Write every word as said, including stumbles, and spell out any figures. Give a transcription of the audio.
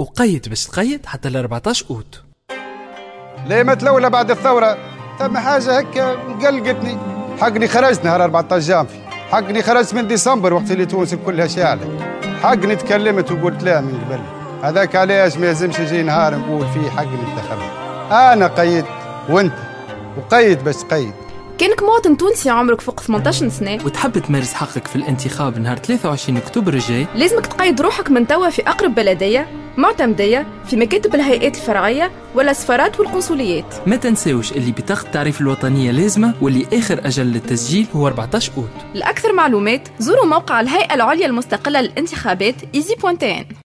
وقيد باش تقيد حتى ل أربعطاش أوت. ليمة الأولى بعد الثورة ثم حاجة هكا مقلقتني. حقني خرجت نهار أربعطاش جانفي، حقني خرجت من ديسمبر وقت اللي تونس كلها شاعلة، حقني تكلمت وقلت لا من قبل. هذاك علاش ما يلزمش يجي نهار نقول فيه حقني انتخبت. أنا قيدت وأنت وقيد باش تقيد. كانك مواطن تونسي عمرك فوق ثمانطاش سنة وتحب تمارس حقك في الانتخاب نهار ثلاثة وعشرين أكتوبر الجاي، لازمك تقيد روحك من توا في أقرب بلدية معتمدية في مكاتب الهيئات الفرعية ولا السفارات والقنصليات. ما تنساوش اللي بطاقة التعريف الوطنية لازمة، واللي آخر أجل للتسجيل هو أربعطاش أوت. لأكثر معلومات زوروا موقع الهيئة العليا المستقلة للانتخابات إيزي بوان تي إن.